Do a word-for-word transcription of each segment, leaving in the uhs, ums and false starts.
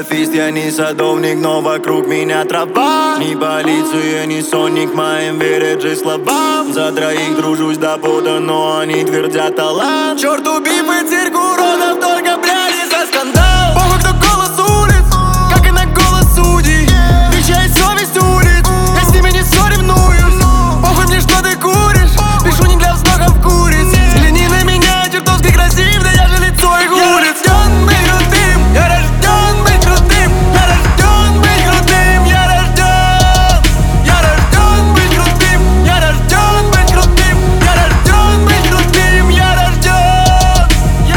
пацифист, я не садовник, но вокруг меня трава. Ни полиция, ни сонник моим верят же словам. За троих дружусь до пота, но они твердят талант. Черт, убивает цирк уродов, только бляди за скандал. Похуй, кто голос улиц, как и на голос судей. Вещает совесть улиц, я с ними не соревнуюсь. Похуй мне, что ты куришь, пишу не для вздохов куриц. Взгляни на меня, чертовски красив, да я же лицо их улиц. Я рожден быть крутым, я рожден быть крутым, я рожден быть крутым, я рожден быть крутым, я рожден быть крутым, я рожден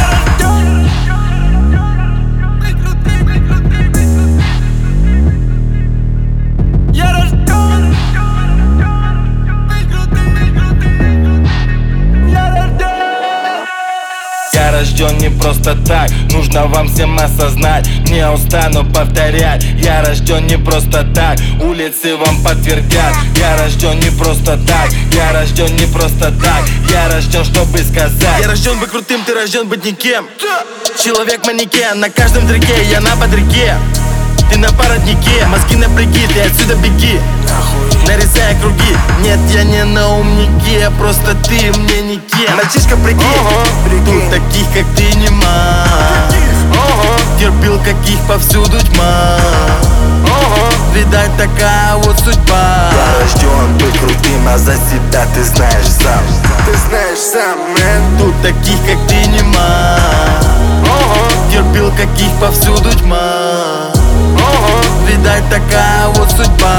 быть крутым, я рожден быть крутым, я рожден быть крутым, я рожден. Я рожден не просто так, нужно вам всем осознать. Не устану повторять, я рожден не просто так, улицы вам подтвердят. Я рожден не просто так, я рожден не просто так, я рожден, чтобы сказать. Я рожден быть крутым, ты рожден быть никем. Человек-манекен, на каждом треке я на бодреке. Ты на породнике, мозги напряги, ты отсюда беги. Нарезая круги, нет, я не на умнике, просто ты мне никем. Мальчишка, прикинь, uh-huh. Тут таких, как ты, нема. uh-huh. Терпил, каких повсюду тьма. uh-huh. Видать, такая вот судьба. Я рожден быть крутым, а за себя ты знаешь сам. Ты знаешь сам, man. Тут таких, как ты, нема. uh-huh. Терпил, каких повсюду тьма. uh-huh. Видать, такая вот судьба.